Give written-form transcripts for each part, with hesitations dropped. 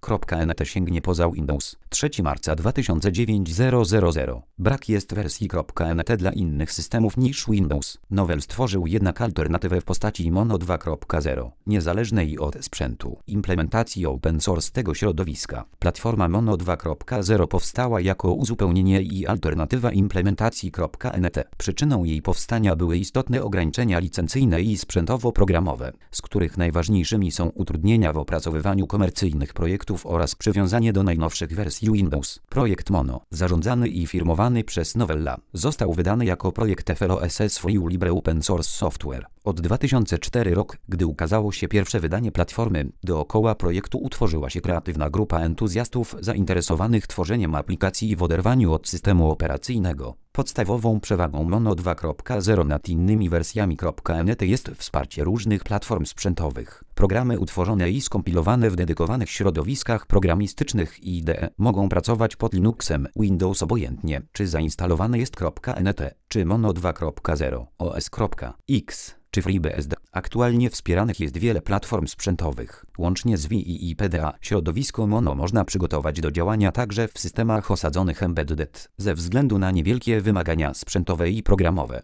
.NET sięgnie poza Windows. 3 marca 2009 Brak jest wersji .NET dla innych systemów niż Windows. Novell stworzył jednak alternatywę w postaci Mono 2.0, niezależnej od sprzętu, implementacji open source tego środowiska. Platforma Mono 2.0 powstała jako uzupełnienie i alternatywa implementacji .NET. Przyczyną jej powstania były istotne ograniczenia licencyjne i sprzętowo-programowe, z których najważniejszymi są utrudnienia w opracowywaniu komercyjnych projektów oraz przywiązanie do najnowszych wersji Windows. Projekt Mono, zarządzany i firmowany przez Novella, został wydany jako projekt FLOSS Free Libre Open Source Software. Od 2004 roku, gdy ukazało się pierwsze wydanie platformy, dookoła projektu utworzyła się kreatywna grupa entuzjastów zainteresowanych tworzeniem aplikacji w oderwaniu od systemu operacyjnego. Podstawową przewagą Mono 2.0 nad innymi wersjami .NET jest wsparcie różnych platform sprzętowych. Programy utworzone i skompilowane w dedykowanych środowiskach programistycznych i IDE mogą pracować pod Linuxem, Windows obojętnie, czy zainstalowane jest .NET, czy Mono 2.0, OS.X, czy FreeBSD. Aktualnie wspieranych jest wiele platform sprzętowych. Łącznie z VI i PDA, środowisko Mono można przygotować do działania także w systemach osadzonych embedded, ze względu na niewielkie wymagania sprzętowe i programowe.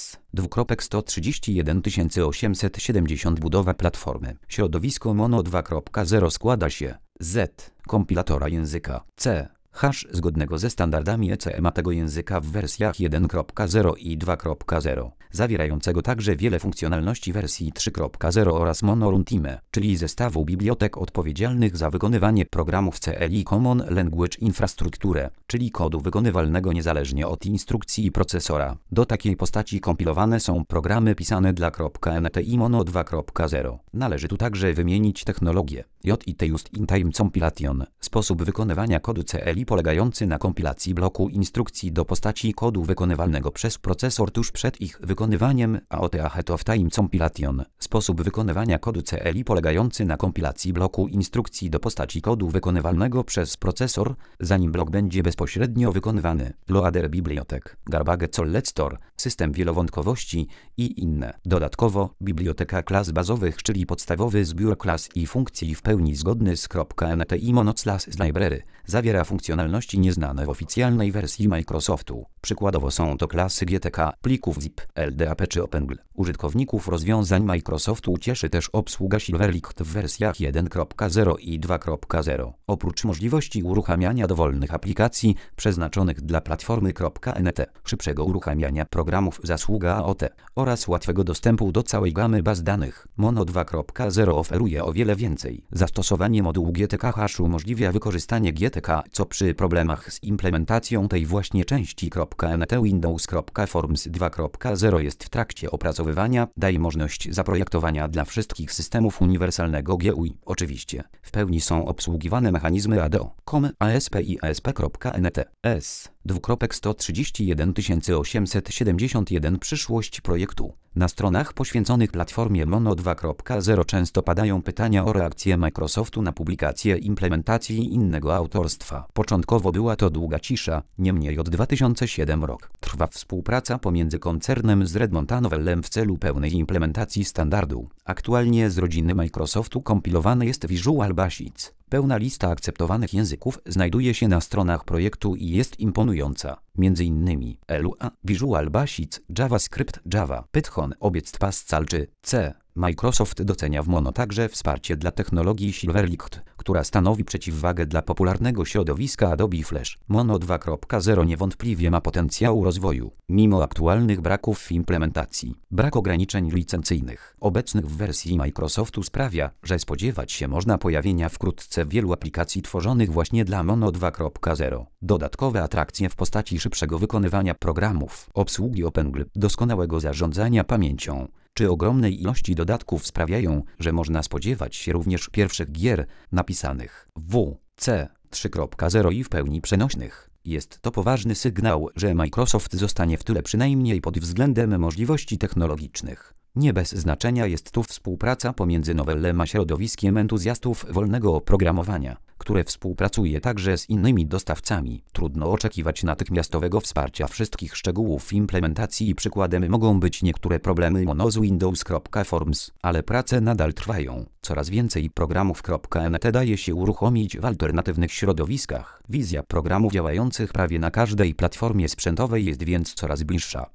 S. 2.131 budowa platformy. Środowisko Mono 2.0 składa się z kompilatora języka C, hash zgodnego ze standardami ECMA tego języka w wersjach 1.0 i 2.0, zawierającego także wiele funkcjonalności wersji 3.0 oraz Mono Runtime, czyli zestawu bibliotek odpowiedzialnych za wykonywanie programów CLI Common Language Infrastructure, czyli kodu wykonywalnego niezależnie od instrukcji i procesora. Do takiej postaci kompilowane są programy pisane dla .NET i Mono 2.0. Należy tu także wymienić technologię JIT Just-in-Time Compilation, sposób wykonywania kodu CLI polegający na kompilacji bloku instrukcji do postaci kodu wykonywalnego przez procesor tuż przed ich wykonywaniem, a Ahead of Time Compilation, sposób wykonywania kodu CLI polegający na kompilacji bloku instrukcji do postaci kodu wykonywalnego przez procesor, zanim blok będzie bezpośrednio wykonywany. Loader bibliotek, Garbage Collector, system wielowątkowości i inne. Dodatkowo, biblioteka klas bazowych, czyli podstawowy zbiór klas i funkcji w pełni zgodny z .NET i Mono Class Library, zawiera funkcjonalności nieznane w oficjalnej wersji Microsoftu. Przykładowo są to klasy GTK, plików zip, LDAP czy OpenGL. Użytkowników rozwiązań Microsoftu cieszy też obsługa Silverlight w wersjach 1.0 i 2.0. Oprócz możliwości uruchamiania dowolnych aplikacji przeznaczonych dla platformy .NET, szybszego uruchamiania programów zasługa AOT oraz łatwego dostępu do całej gamy baz danych, Mono 2.0 oferuje o wiele więcej. Zastosowanie modułu GTK Hash umożliwia wykorzystanie GTK, co przy problemach z implementacją tej właśnie części .NET Windows.Forms 2.0 jest w trakcie opracowywania, daje możliwość zaprojektowania dla wszystkich systemów uniwersalnego GUI. Oczywiście, w pełni są obsługiwane mechanizmy ADO, COM, ASP i ASP.NET. S. 2.131 Przyszłość projektu. Na stronach poświęconych platformie Mono 2.0 często padają pytania o reakcję Microsoftu na publikację implementacji innego autorstwa. Początkowo była to długa cisza, niemniej od 2007 roku trwa współpraca pomiędzy koncernem z Redmond a Novellem w celu pełnej implementacji standardu. Aktualnie z rodziny Microsoftu kompilowany jest Visual Basic. Pełna lista akceptowanych języków znajduje się na stronach projektu i jest imponująca. Między innymi Lua, Visual Basic, JavaScript, Java, Python, Object Pascal czy C. Microsoft docenia w Mono także wsparcie dla technologii Silverlight, która stanowi przeciwwagę dla popularnego środowiska Adobe Flash. Mono 2.0 niewątpliwie ma potencjał rozwoju, mimo aktualnych braków w implementacji. Brak ograniczeń licencyjnych obecnych w wersji Microsoftu sprawia, że spodziewać się można pojawienia wkrótce wielu aplikacji tworzonych właśnie dla Mono 2.0. Dodatkowe atrakcje w postaci szybszego wykonywania programów, obsługi OpenGL, doskonałego zarządzania pamięcią czy ogromnej ilości dodatków sprawiają, że można spodziewać się również pierwszych gier napisanych w C 3.0 i w pełni przenośnych. Jest to poważny sygnał, że Microsoft zostanie w tyle przynajmniej pod względem możliwości technologicznych. Nie bez znaczenia jest tu współpraca pomiędzy Novellem a środowiskiem entuzjastów wolnego oprogramowania, które które współpracuje także z innymi dostawcami. Trudno oczekiwać natychmiastowego wsparcia wszystkich szczegółów implementacji i przykładem mogą być niektóre problemy Mono z Windows.Forms, ale prace nadal trwają. Coraz więcej programów .NET daje się uruchomić w alternatywnych środowiskach. Wizja programów działających prawie na każdej platformie sprzętowej jest więc coraz bliższa.